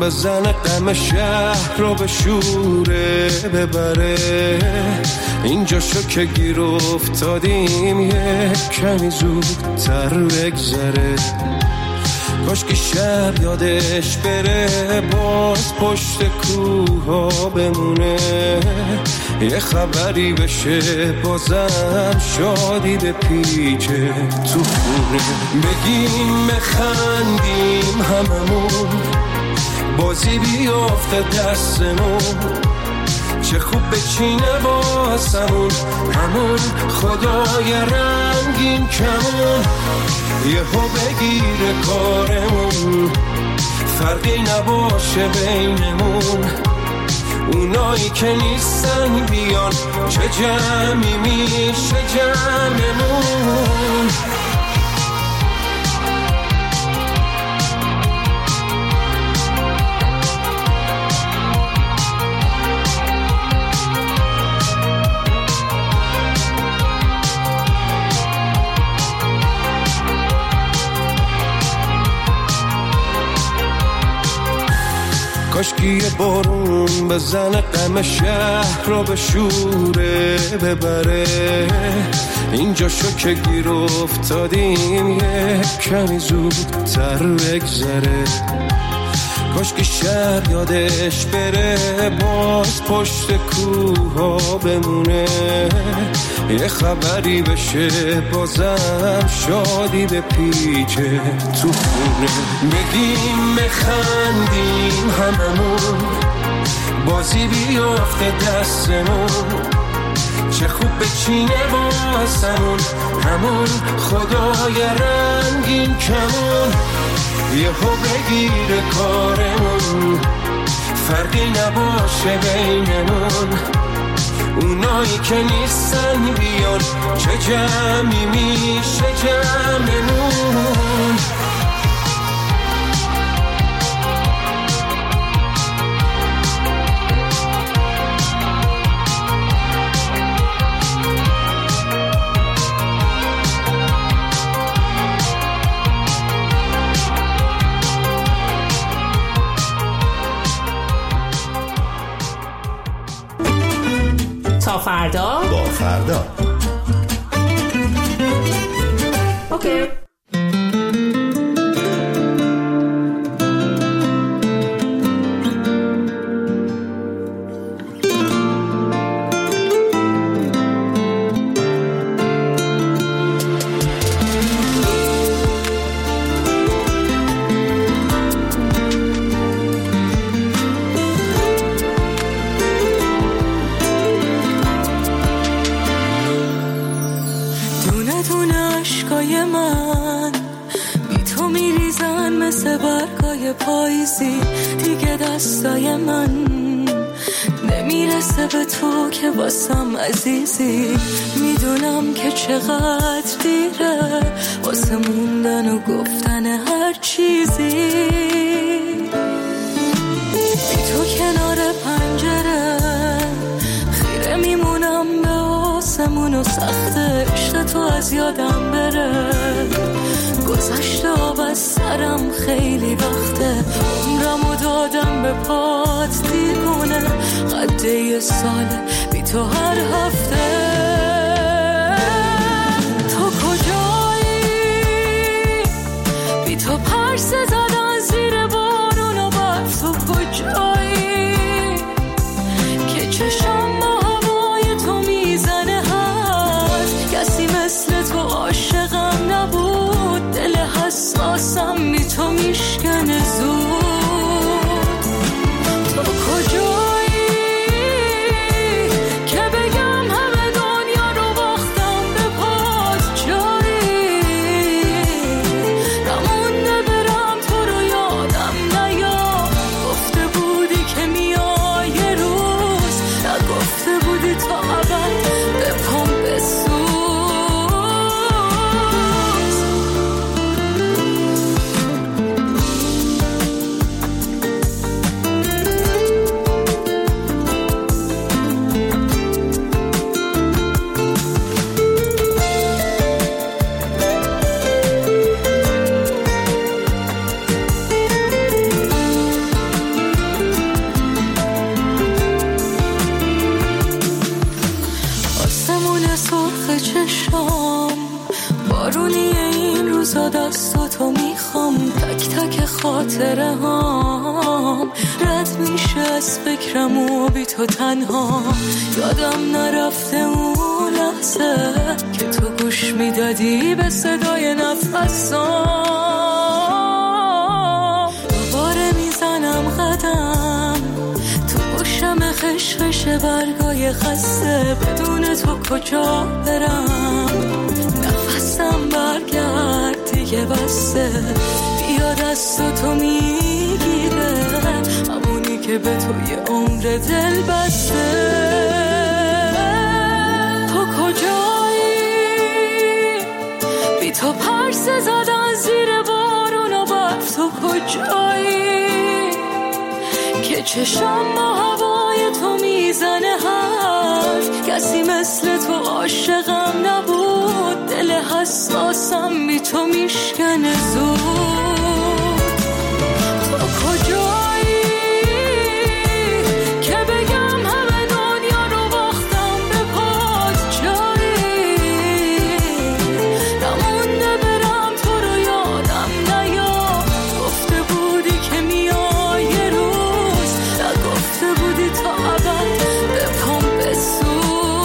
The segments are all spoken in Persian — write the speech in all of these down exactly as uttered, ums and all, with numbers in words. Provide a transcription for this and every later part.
بزنه غم شهر رو به شوره ببره. اینجا شو که گیر افتادیم یک کمی زودتر بگذره. کاش که شب یادش بره باز پشت کوه ها بمونه. یه خبری بشه بازم شادی به پیچه تو خونه. بگیم بخندیم هممون بازی بیافته دستمون. چه خوب بچینه واسمون همون خدای رنگین کمون. یهو بگیره کارمون فرقی نباشه بینمون. اونایی که نیستن بیان چه جمعی میشه جمعمون. کاشکی یه بارون بزنه غم شهر رو به شوره ببره. اینجا شو که گیر افتادیم یک کمی زودتر بگذره. کاشکی شب یادش بره باز پشت کوه ها بمونه. یه خبری بشه بازم شادی به پیچه تو خونه. بگیم بخندیم هممون بازی بیافته دستمون. چه خوب بچینه واسمون همون خدای رنگین کمون. یهو بگیره کارمون فرقی نباشه بینمون. اونایی که نیستن بیان چه جمعی میشه جمعمون. تا فردا با فردا اوکی. پاییزی دیگه دستای من نمیرسه به تو که واسم عزیزی. میدونم که چقدر دیره واسه موندن و گفتن هر چیزی. بی تو کنار پنجره خیره میمونم به آسمون و سخته عشق تو از یادم بره. گذشته آب از سرم خیلی وقته عمرمو دادم به پات دیوونه. قد یه ساله بی تو هر هفته. تو کجایی؟ بی تو پرسه زدن زیر بارون و بعد تو کجایی؟ که چشم با هوای تو میزنه هست. کسی مثل تو عاشقم نبود. دل حساسم بی تو میشکنه زود. تو کجایی که بگم همه روزا دستاتو میخوام، تک تک خاطره هام رد میشه از فکرم و بی تو تنها. یادم نرفته اون لحظه که تو گوش میدادی به صدای نفسام. دوباره میزنم قدم تو گوشم خشخش برگای خسته، بدون تو کجا برم؟ نفسم برگرد دیگه بسته، بیا دست تو میگیره همونی که به توی عمر دل بسته. تو کجایی؟ بی تو پرس زدن زیر بارون و برف. تو کجایی که چشم با هوای تو میزنه حرف؟ کسی مثل تو عاشقم نبود، دل حساسم بی تو میشکنه زود. تو کجایی که بگم همه دنیا رو باختم به پات؟ جایی نمونده برم تو رو یادم نیاد. گفته بودی که میای یه روز، نگفته بودی تا ابد به پام بسوز.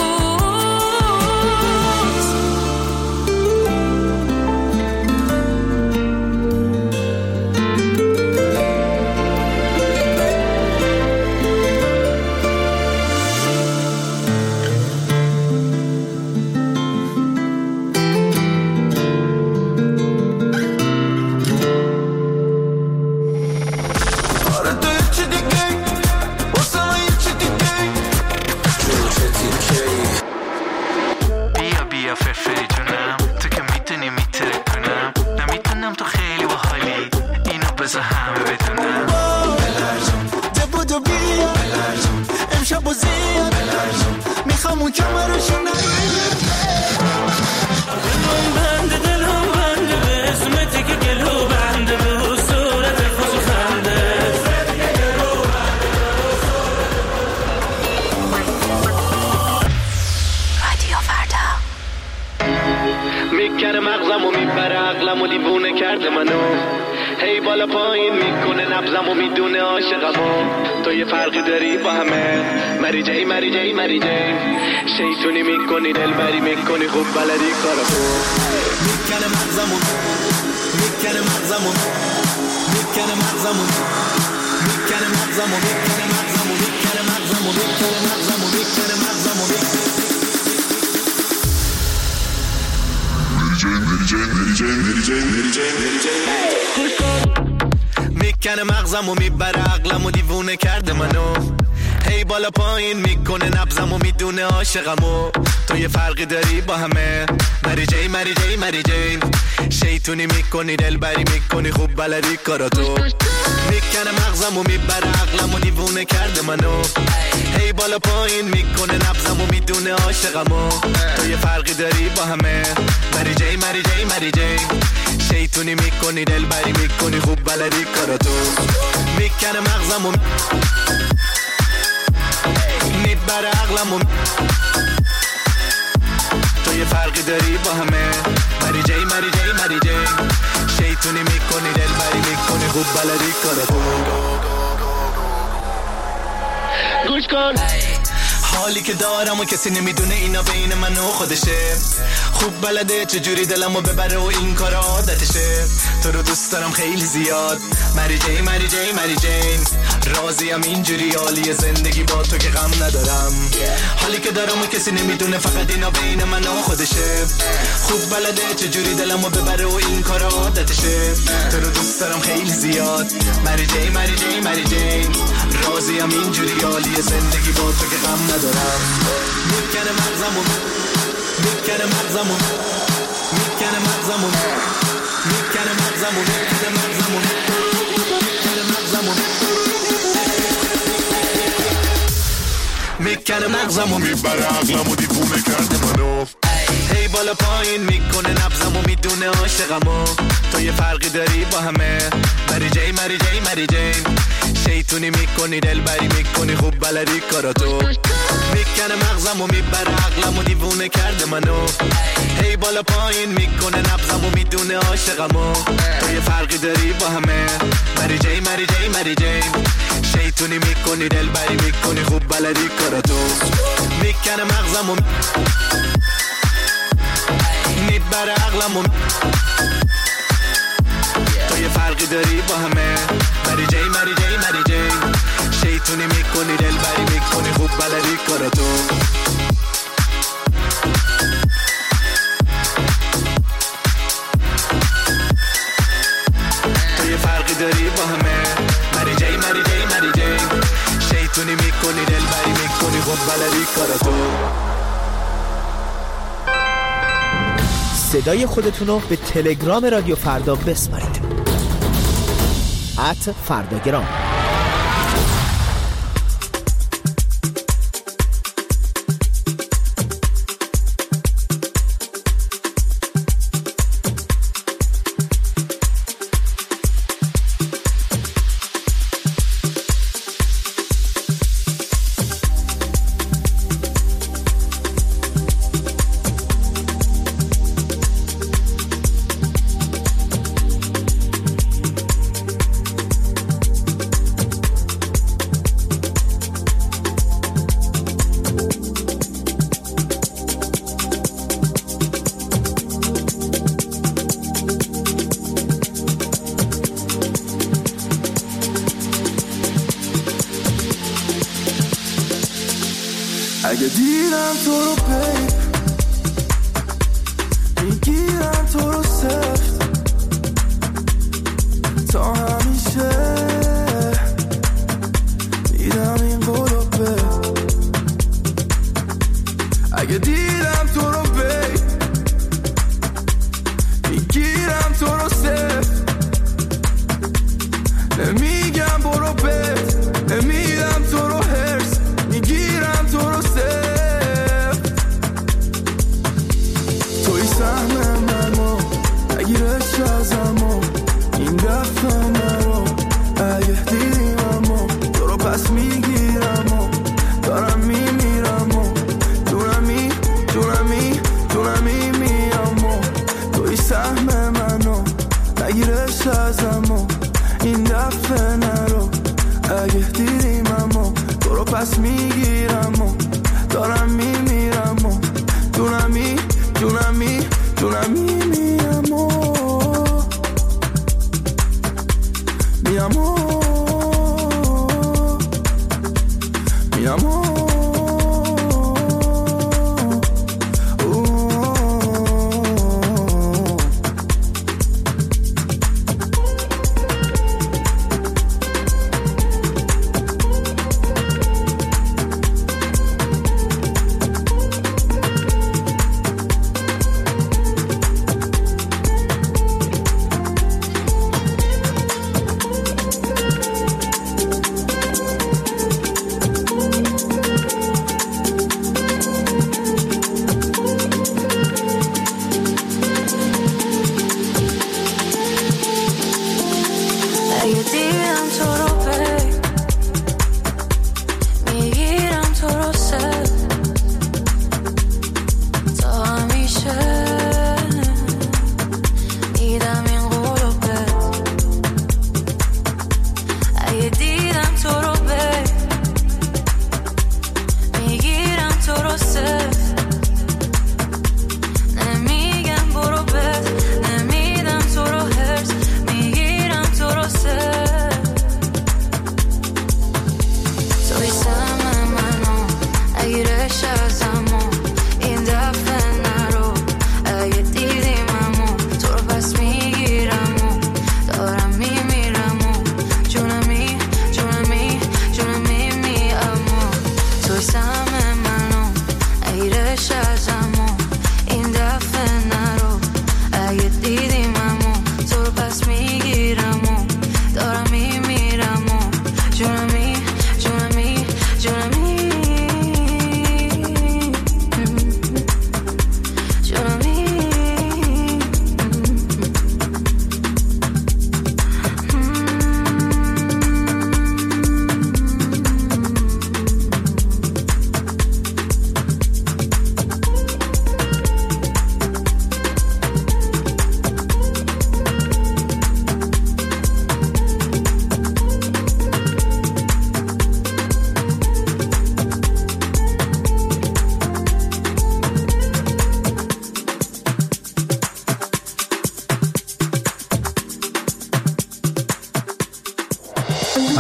میکنه مغزم و میبره عقلم و دیوونه کرده منو، هی بالا پایین میکنه نبزم و میدونه عاشقمو. تو یه فرقی داری با همه، مری جی مری جی مری جی. شیطونی میکنی دلبری میکنی خوب بلدی کاراتو. میکنه مغزم و میکنه مغزم و میکنه مغزم و میکنه مغزم و میکنه مغزم و میکنه مغزم و میکنه مغزم و میکنه مغزم و میکنه مغزم و میبره عقلم و دیوونه کرده منو، هی بالا پایین میکنه نبزم و میدونه عاشقمو. تو یه فرقی داری با همه، مری جی مری جی مری جی. شیطونی میکنی دلبری میکنی خوب بلدی کاراتو. میکنه مغزم و میبره عقلم و دیوونه کرده منو، هی بالا پایین میکنه نبزم و میدونه عاشقمو. تو یه فرقی داری با همه، مری جی مری جی مری جی. شیطونی میکنی دلبری میکنی خوب بلدی کاراتو. میکنه مغزم و میبره عقلم و تو یه فرقی داری با همه، مری جی مری جی مری جی. شیطونی میکنی دلبری میکنی خوب بلدی کاراتو. گوش کن حالی که دارم و کسی نمیدونه اینا بین من و خودشه. خوب بلده چجوری دلمو ببره و این کار عادتشه. تو رو دوست دارم خیلی زیاد، مری جی مری جی مری جین. راضیم اینجوری حالی زندگی با تو که غم ندارم. حالی که دارم و کسی نمیدونه فقط اینا بین من و خودشه. خوب بلده چجوری دلمو ببره و این کار عادتشه. تو رو دوست دارم خیلی زیاد، مری جی مری جی مری جین. راضیم اینجوری حالی زندگی با تو که غم ندارم. میکنه مغزمو میکنه مغزمو میکنه مغزمو میکنه مغزمو میکنه مغزمو میکنه مغزمو میکنه مغزمو میبره عقلمو دیوونه کرده منو، هی بالا پایین میکنه نبضمو میدونه عاشقمو تو یه فرقی داری با همه مری جی مری جی مری جی شیطونی میکنی دلبری میکنی خوب بلدی کاراتو میکنه مغزمو میبره عقلمو دیوونه کرده منو هی بالا پایین میکنه نبضمو میدونه عاشقمو تو یه فرقی داری با همه مری جی مری جی مری جی شیطونی میکنی دلبری میکنی خوب بلدی کاراتو میکنه مغزمو میبره عقلمو تو یه فرقی داری با همه مری جی مری جی مری جی شیطونی میکنی دلبری میکنی خوب بلدی کاراتو تو یه فرقی داری با همه مری جی مری جی مری جی شیطونی میکنی دلبری میکنی خوب بلدی کاراتو صدای خودتونو به تلگرام رادیو فردا بسپارید ات فرداگرام. اگه دیدم تو رو بیب میگیرم تو رو سفت تا همیشه میدم این قولو بیب اگه دیدم تو رو بیب میگیرم تو رو سفت نمیگم برو بیب نمیدم تو رو هرس میگیرم تو رو سفت توی سهم منو نگیرش ازمو این دفعه نرو اگه دیدیممو تو رو پس میگیرمو دارم میمیرمو جونمی جونمی جونمی میامو توی سهم منو نگیرش ازمو این دفعه نرو اگه دیدیممو تو رو پس میگیرم و دارم میمیرم و جونمی جونمی جونمی میم و میم و میم و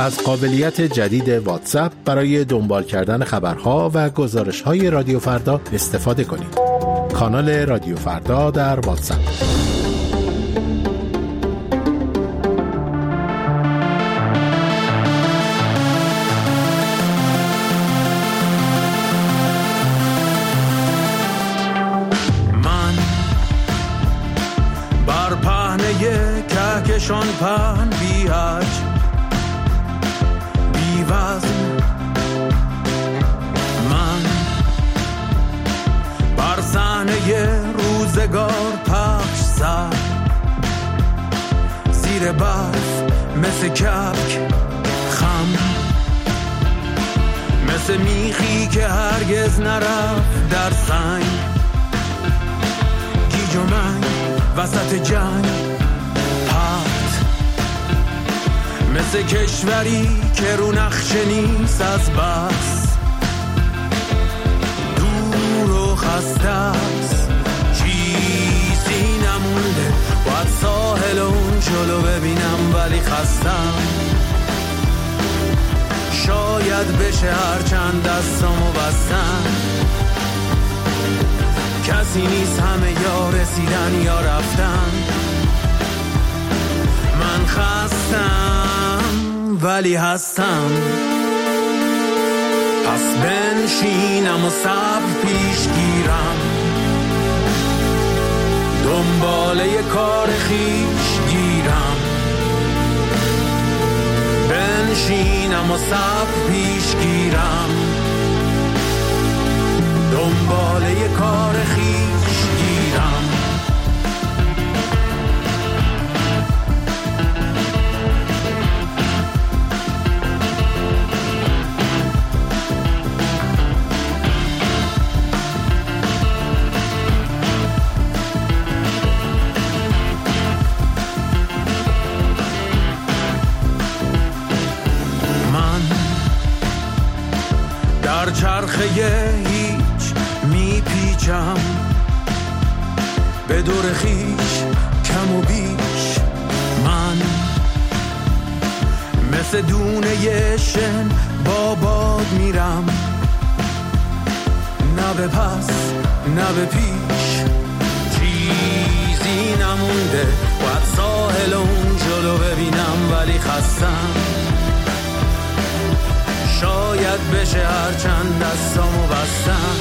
از قابلیت جدید واتساپ برای دنبال کردن خبرها و گزارش‌های رادیو فردا استفاده کنید. کانال رادیو فردا در واتساپ. کهکشان پهن بی حج بی وزن، من بر صحنه روزگار پخش سر زیر برف مثل کبک خم، مثل میخی که هرگز نرفت در سنگ، گیج و منگ وسط جنگ، مثل کشوری که رو نقشه نیست از بس، دور و خسته است، چیزی نمونده، باید ساحل اون جلو ببینم ولی خستم، شاید بشه هرچند دستامو بستم، کسی نیست، همه یا رسیدن یا رفتن، من خستم ولی هستم، پس بنشینم و صبر پیش گیرم، دنباله کار خیش گیرم، بنشینم و صبر پیش گیرم، دنباله کار خیش گیرم. در چرخه هیچ میپیچم، به دور خیش کم و بیش، من مثل دونه شن با باد میرم، نه به پس نه به پیش، چیزی نمونده، باید ساحل اون جلو ببینم ولی خستم، شاید بشه هرچند دستامو بستم،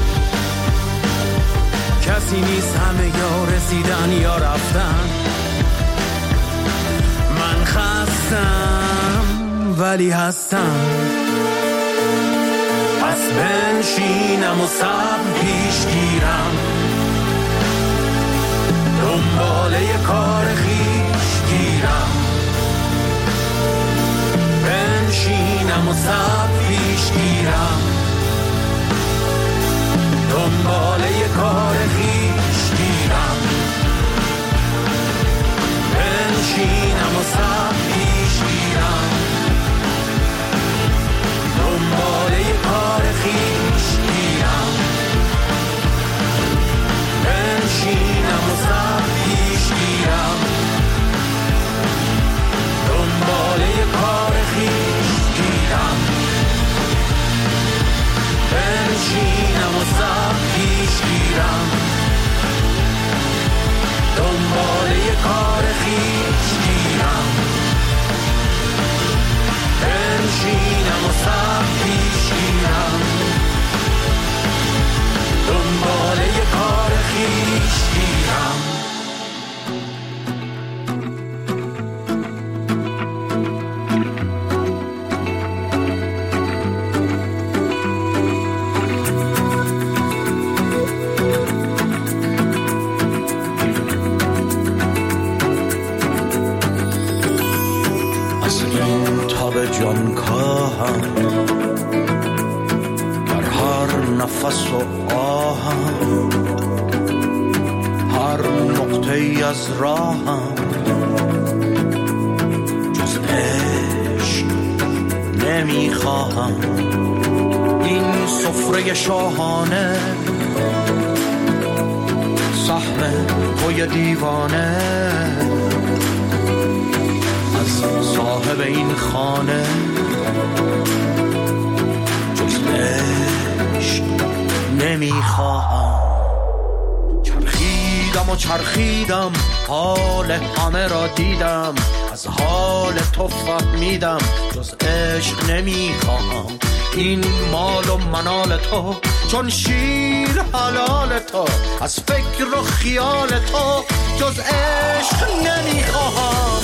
کسی نیست، همه یا رسیدن یا رفتن، من خستم ولی هستم، پس بنشینم و صبر پیش گیرم، دنباله کار خیش گیرم، بنشینم و صبر پیش گیرم، دنباله کار خیش گیرم، بنشینم و صبر پیش گیرم، دنباله کار خیش گیرم، بنشینم و صبر پیش گیرم، دنباله کار خیش گیرم، بنشینم و صبر پیش گیرم، دنباله کار خیش گیرم، بنشینم و صبر پیش گیرم، دنباله کار خیش گیرم. جان کاهم در هر نفس و آهم، هر نقطه ای از راهم، جز عشق نمیخواهم، این سفره شاهانه سهم پای دیوانه، از صاحب این خانه جز عشق نمیخواهم. چرخیدم و چرخیدم حال همه را دیدم، از حال تو فهمیدم جز عشق نمیخواهم. این مال و منال تو چون شیر حلال تو، از فکر و خیال تو جز عشق نمیخواهم.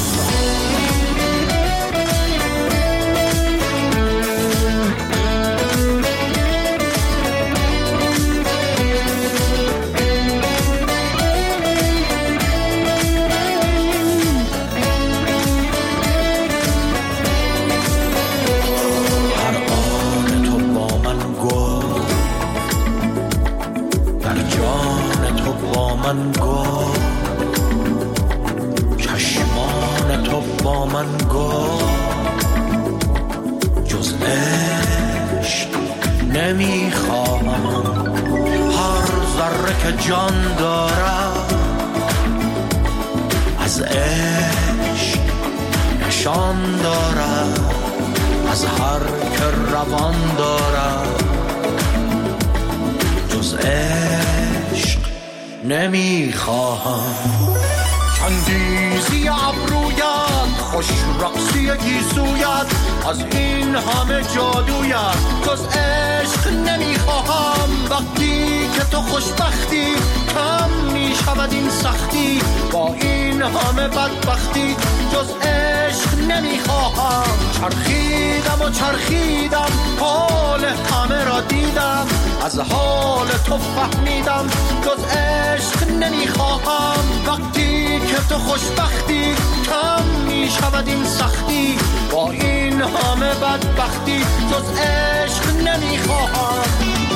من گو چشمان تو با من گو جز عشق نمیخواهم. هر ذره که جان دارم از عشق نشان دارم، از هر که روان دارم جز عشق نمیخواهم. چندیزی ابرویت خوش رقصی گیسویت، از این همه جادویت جز عشق نمیخواهم. وقتی که تو خوشبختی کم میشود این سختی، با این همه بدبختی جز عشق نمیخواهم. چرخیدم و چرخیدم حال همه را دیدم، از حال تو فهمیدم جز عشق نمیخواهم. وقتی که تو خوشبختی کم میشود این سختی، با این همه بدبختی جز عشق نمیخواهم.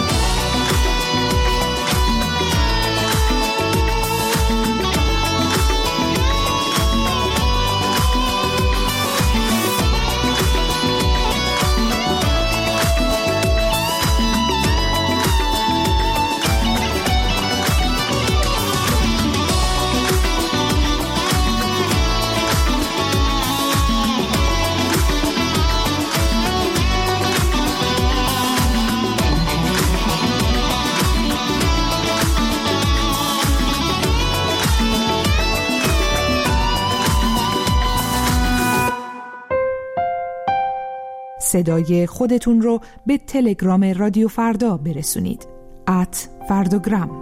صدای خودتون رو به تلگرام رادیو فردا برسونید. ات فردوگرام.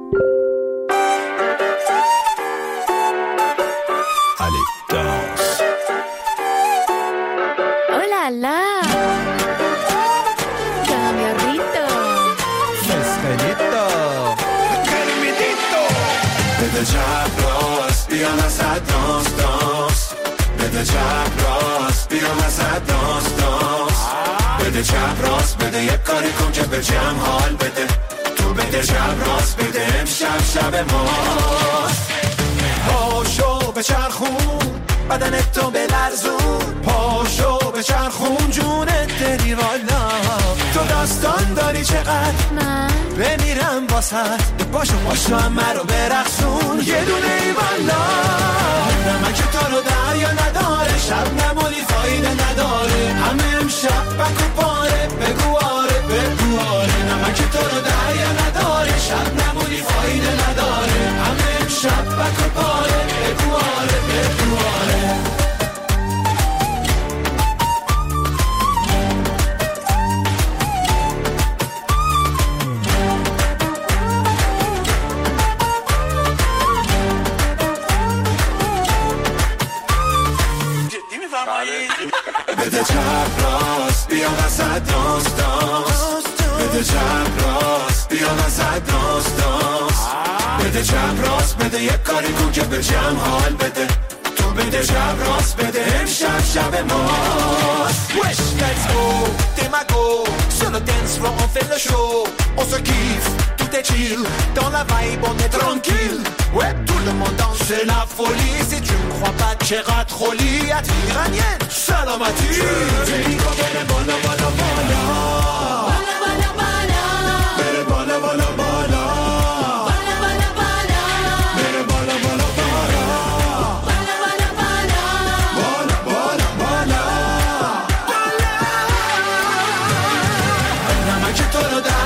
اولالا کامیاریتو فسقلیتو کرمیدیتو. بده چپ راست بیا نسد دانس دانس، بده چپ راست بیا نسد دانس دانس. بده چپ راست بده یک کاری کن که به جمع حال بده. تو بده چپ راست بده امشب شب ماست. پاشو به چرخون بدنتو بلرزون، پاشو به چرخون جونت دلی والا. تو داستان داری چقدر من بمیرم واسد، پاشو پاشو همه رو برقصون یه دونه ای والا. نمک تو رو دریا نداره، شب نمونی فایده نداره. همه امشب بکو پاره بگو آره بگو آره. نمک تو رو دریا نداره، شب نمونی فایده نداره. همه امشب بکو پاره بگو آره بگو آره. بده چپ راست بیا وسط دانس دانس، بده چپ راست بیا وسط دانس دانس. بده چپ راست بده یک کاری کن که به جمع حال بده. تو بده چپ راست بده امشب شب ماست. Wesh let's go, démago, sur le dance floor on fait le show. On se kiffe, tout est chill, dans la vibe on est tranquille. Ouais, tout le monde danse, c'est la folie. Si tu me crois pas, tchera troli, at iranienne, salamati. Je dis qu'on est le bon, bon, bon, bon.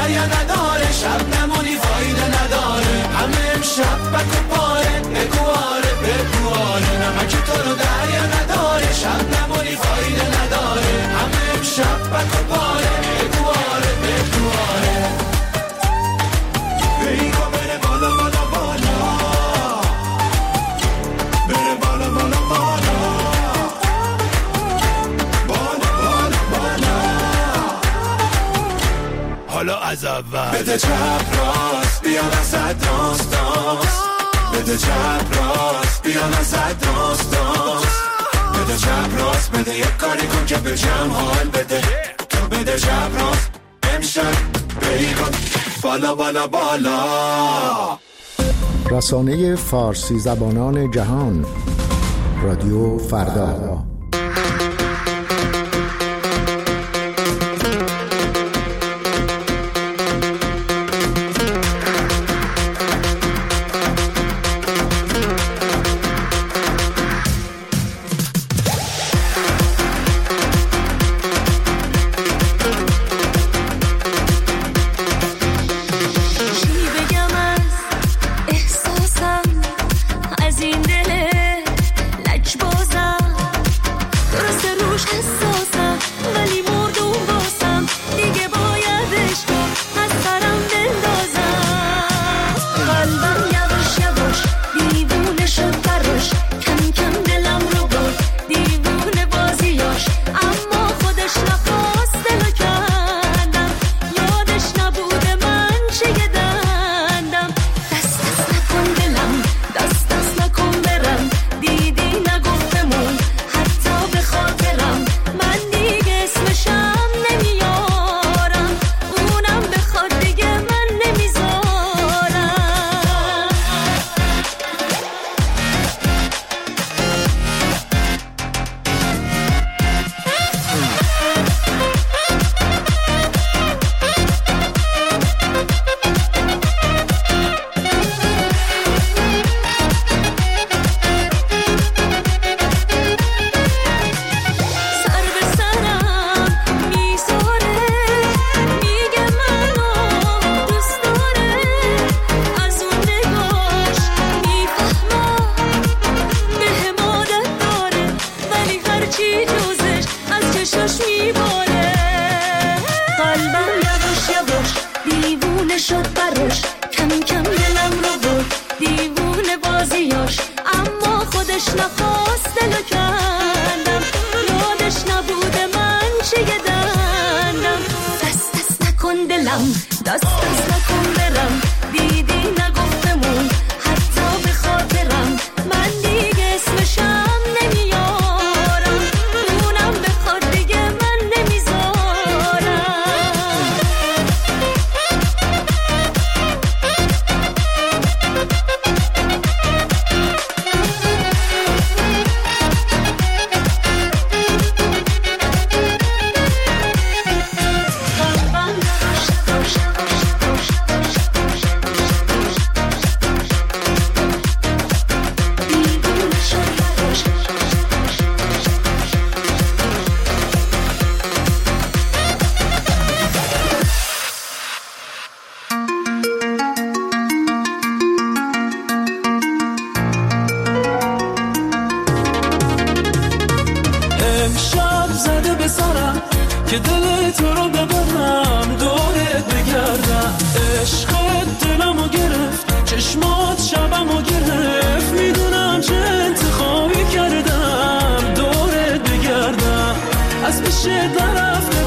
دریا نداره، شب نمونی فایده نداره، همه امشب بک و پاره، بگواره بگواره، نمک تو رو دریا نداره، شب نمونی فایده نداره، همه امشب بک و پاره، بگواره بگواره. بیگا بره بالا بالا بالا، بره بالا بالا بالا، بالا بالا بالا. حالا از اول بده چپ راست، بیا وسط داست داست، بده چپ راست، بیا وسط داست داست، بده چپ راست، بده یک کاری کن که به جمع حال بده، تو بده چپ راست امشب بیگا بالا بالا بالا. رسانه فارسی زبانان جهان، رادیو فردا. که دل تو رو ببرم دورت بگردم. عشقت دلمو گرفت، چشمات شبمو گرفت، میدونم چه انتخابی کردم دورت بگردم. از پیش درفته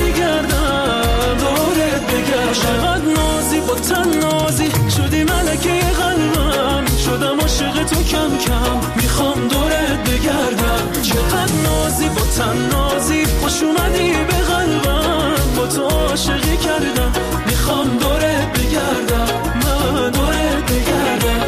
برمیگردم دورت بگردم. چقدر نازی با تن نازی شدی ملکه قلبم، شدم عاشق تو کم کم میخوام دورت بگردم. چقدر نازی با تن نازی خوش اومدی به قلبم، با تو عاشقی کردم میخوام دورت بگردم، من دورت بگردم.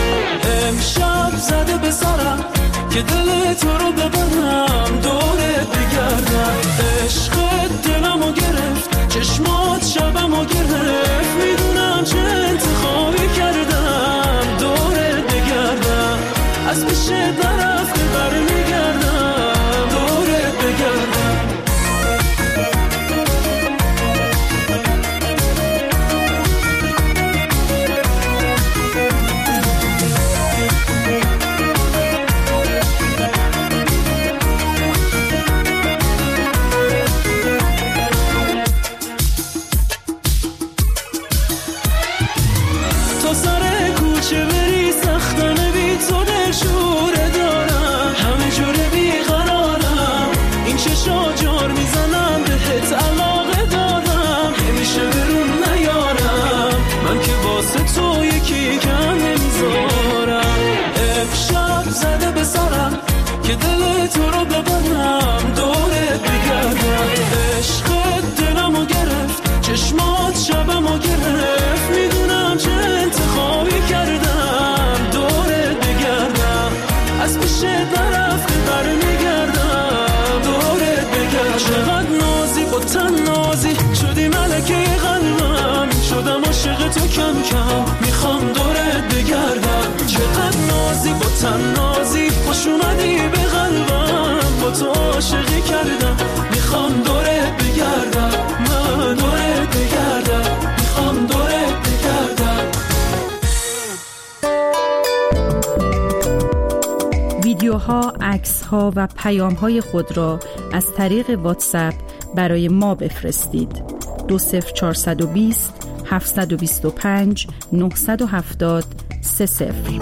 امشب زده به سرم که دل تو رو ببرم دورت بگردم. عشقت دلمو گرفت، چشمات شبمو گرفت، میدونم چه انتخابی کردم دورت بگردم. از پیش درفته برمیگردم دورت بگردم. نازی با تنازی خوش اومدی به قلبم، با تو عاشقی کردم میخوام دورت بگردم، من دورت بگردم، میخوام دورت بگردم. ویدیوها، عکس‌ها و پیام‌های خود را از طریق واتساپ برای ما بفرستید. دو صفر چهارصد و بیست هفتصد و بیست و پنج نهصد و هفتاد سه صفر.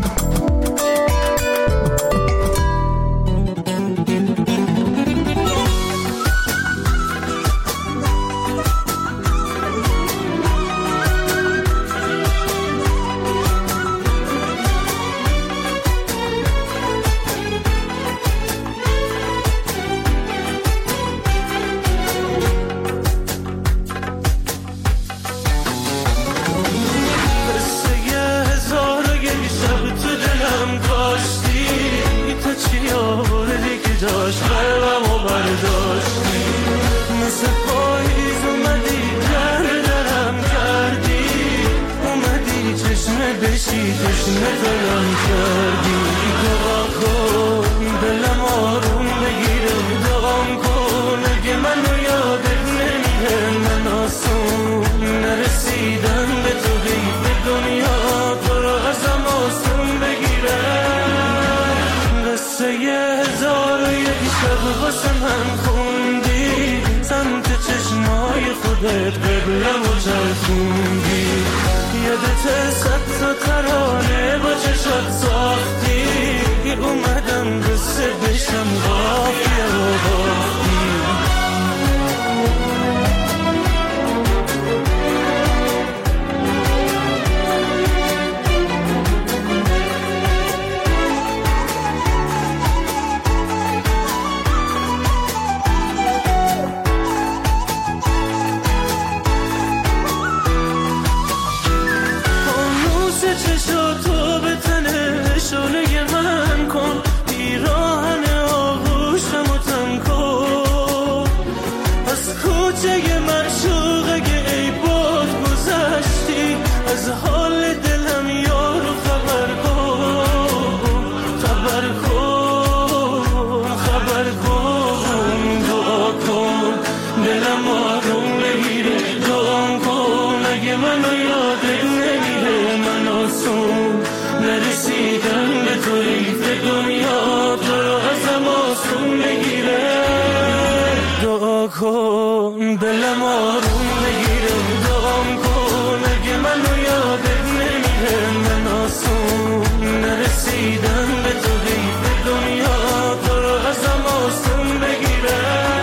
قبلم و چرخوندی یادت صد تا ترانه با چشات ساختی، اومدم قصه بشم قافیه و باختی. دلم آروم بگیره، دعام کن اگه منو یادت نمیره، من آسون نرسیدم به تو، حیف دنیا تو رو ازم آسون بگیره.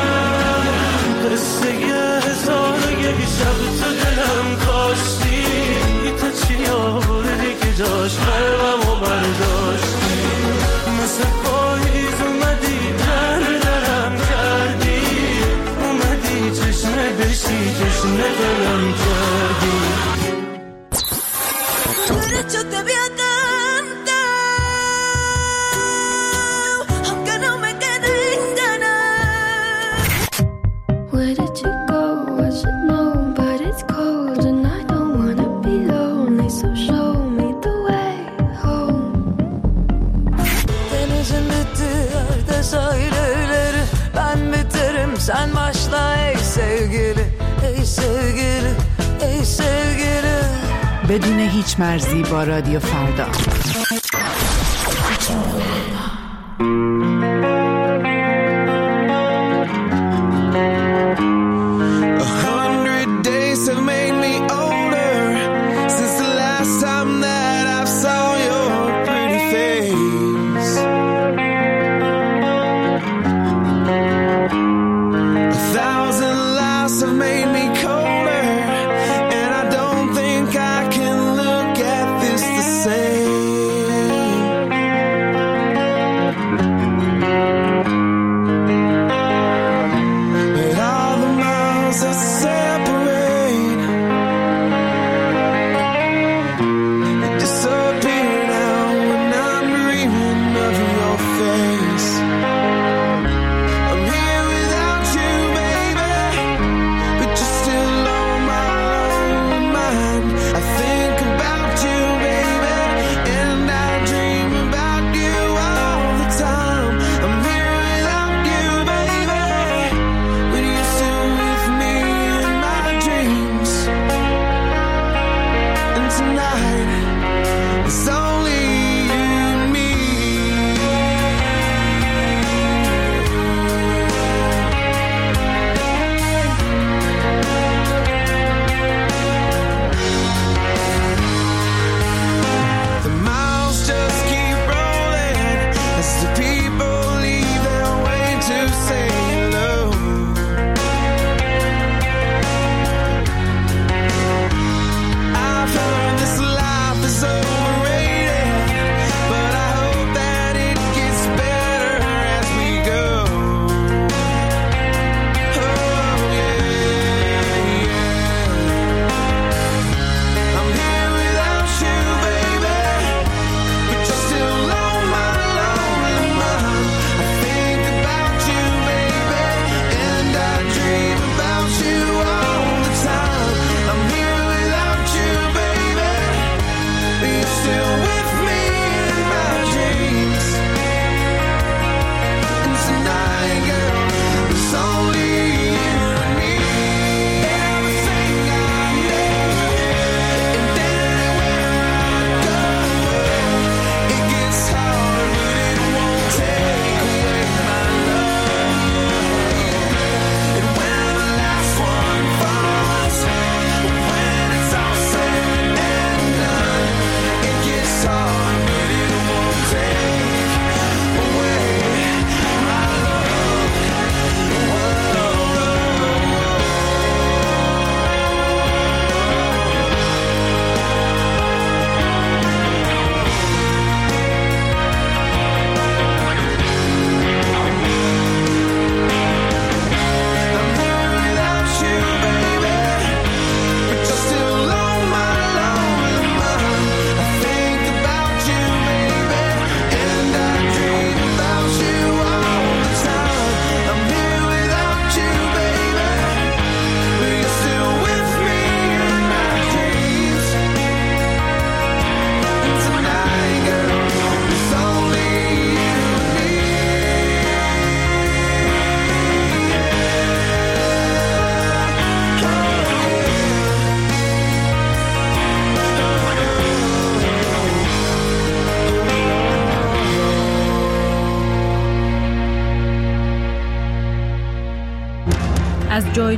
قصه هزار و یک شب تو دلم کاشتی، تا چی آوردی که جاش قلبم و برداشتی، مثل پاییز اومدی در درم کردی، چشمه بشی چشمه دلم کردی. Yo te vi atenta, aunque no me queden ganas. Where did you go? I should know, but it's cold and I don't wanna be lonely, so show me the way home. Denizin bitti yerde sahilleri, ben biterim sen başla ey sevgili, ey sevgili, ey sevgili. بدون هیچ مرزی با رادیو فردا. Say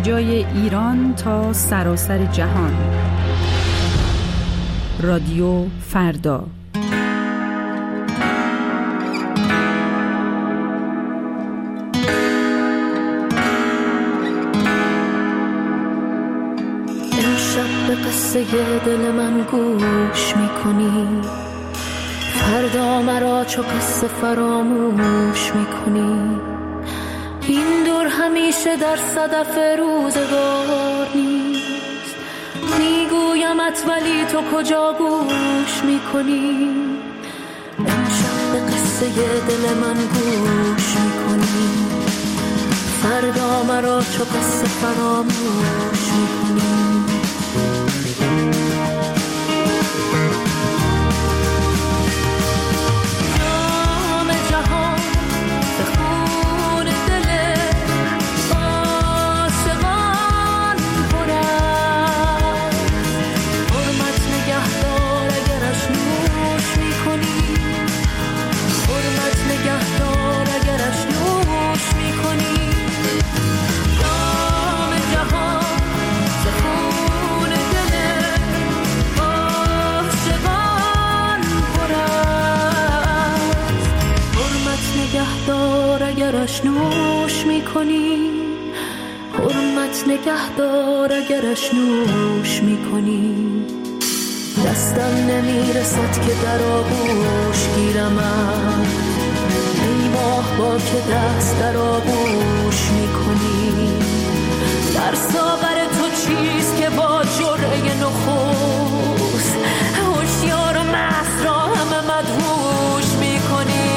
جای ایران تا سراسر جهان. رادیو فردا. امشب به قصه دل من گوش میکنی، فردا مرا چو قصه فراموش میکنی. این دور همیشه در صدف روزگار نیست، میگویمت ولی تو کجا گوش میکنی. امشب به قصه دل من گوش میکنی، فردا مرا چو قصه فراموش میکنی. اگرش نوش میکنی، حرمت نگهدار اگرش نوش میکنی. دستم نمیرسد که در آغوش گیرمت، ای ماه با که دست در آغوش میکنی. در ساغر تو چیست که با جرعه نخست، هوشیار و مست را همه مدهوش میکنی.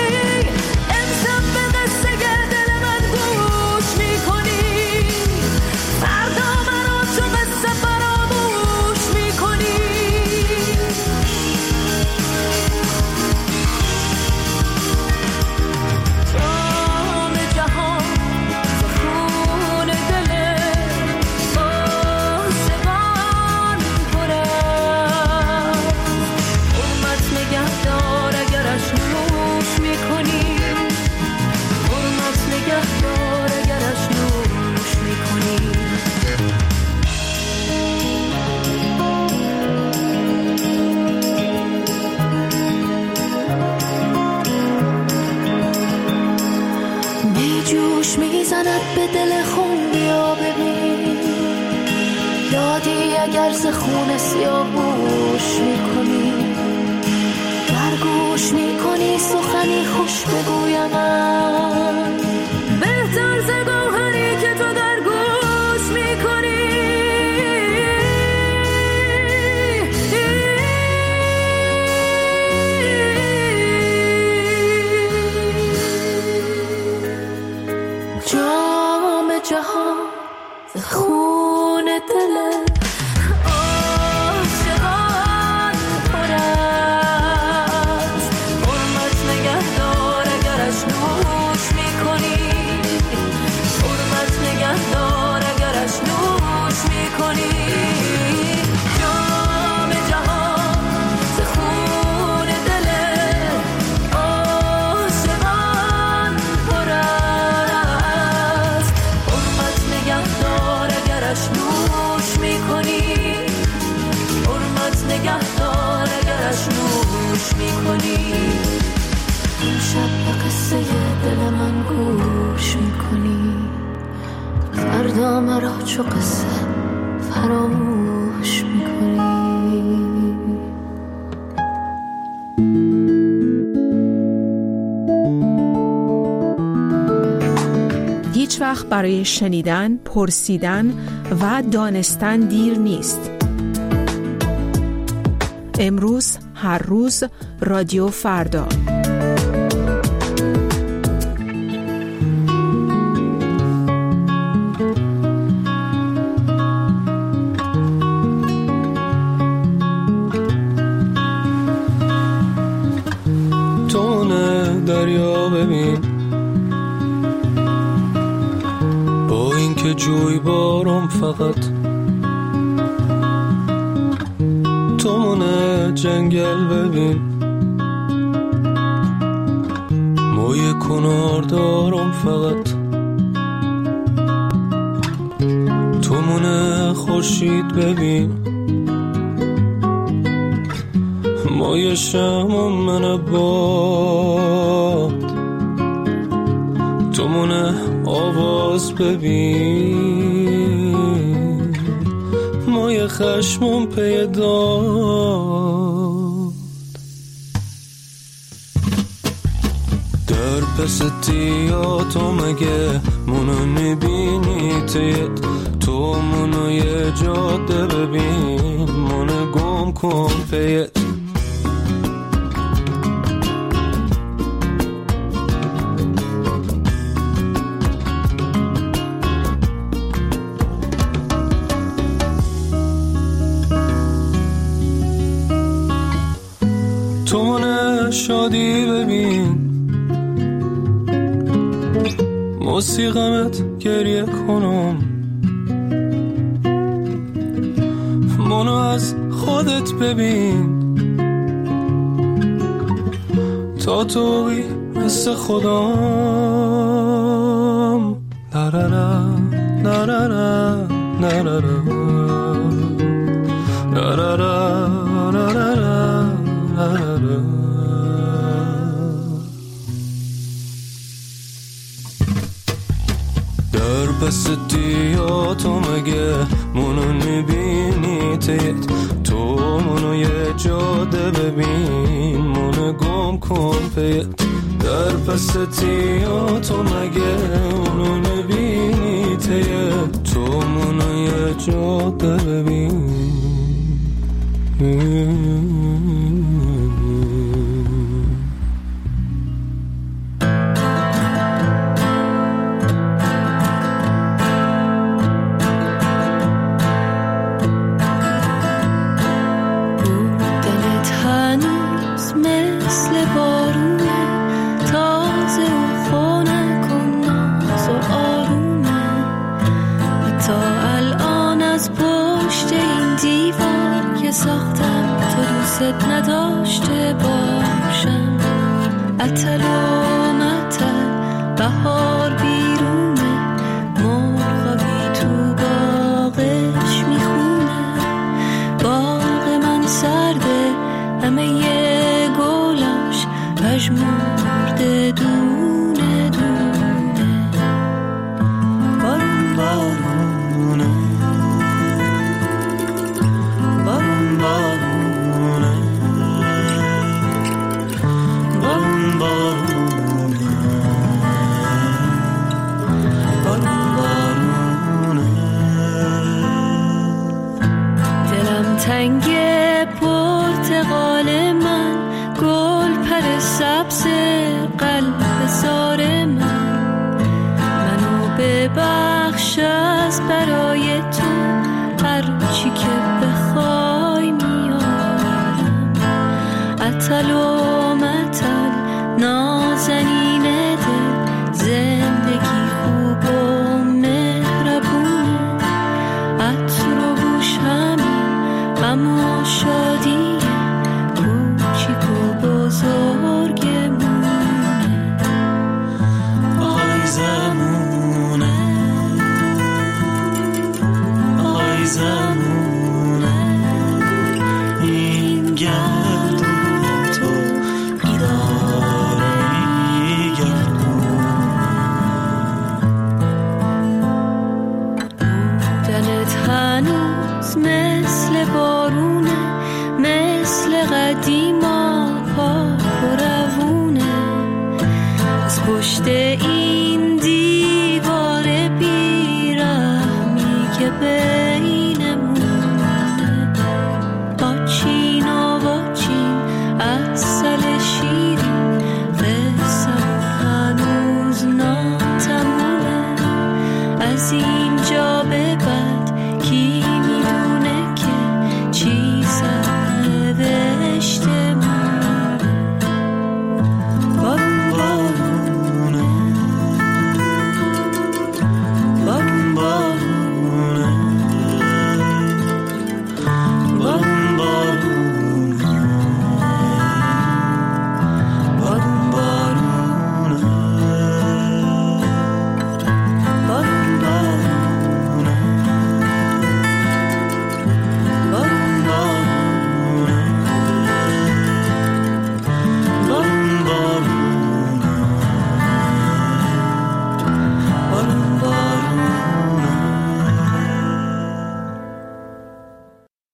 به دل خون بیا ببین، یادی اگر ز خون سیاوش میکنی. در گوش میکنی سخنی خوش بگویم من، بهتر ز گوهری که تو در گوش میکنی. جهان ز خون دل عاشقان پر است، حرمت نگهدار اگرش نوش میکنی، حرمت نگهدار اگرش نوش میکنی. جام جهان ز خون دل عاشقان پر است، نوش میکنی، حرمت نگهدار اگرش نوش میکنی. شب به قصه دل من گوش میکنی، فردا مرا چو قصه فراموش میکنی. هیچ وقت برای شنیدن، پرسیدن و دانستن دیر نیست. امروز، هر روز، رادیو فردا. تونه دریا ببین، با اینکه جوی بارم فقط تمونه جنگل ببین، موی کنار دارم فقط تومونه خورشید ببین مایه شم من باد تومونه آواز ببین مایه خشمم پیداد در پس تیا تو مگه منو میبینی تیت تو منو یه جاده ببین منو گم کن پیت تو منو شادی ببین موسیقمت گریه کنم منو از خودت ببین تا توی مثل خودم نرارا نرارا نرارا نرارا نرارا نرارا در پس دیا تو مگه منو میبینی تیت تو منو یه جاده ببین منو گم کن پیت در پس دیا تو مگه منو میبینی تیت تو منو یه جاده ببین نداشته باشم اتل و متل بهار بیرونه مرغابی تو باغش میخونه باغ من سرده همه یه گلاش پژمرده دونه دونه بارون بارونه بارون بارونه تنگ پرتقال من گل پر سبز قلب زار من منو ببخش از برای تو هر چی که بخوای میارم اتل و متل نازنین دل زندگی خوب و مهربونه عطر و بوش همین اما شادی کوچیک و بزرگمونه آی زمونه آی زمونه این گردون تو بیداره ای گردون بودنت هنوز مثل بارونه مثل قدیما پاک و روونه از پشت این